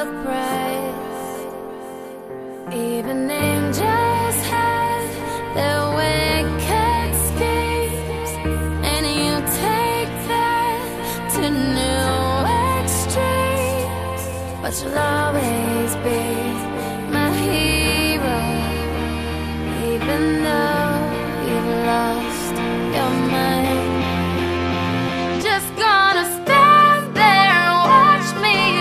a price. Even angels have their wicked schemes, and you take that to new extremes. But you'll always be my hero, even though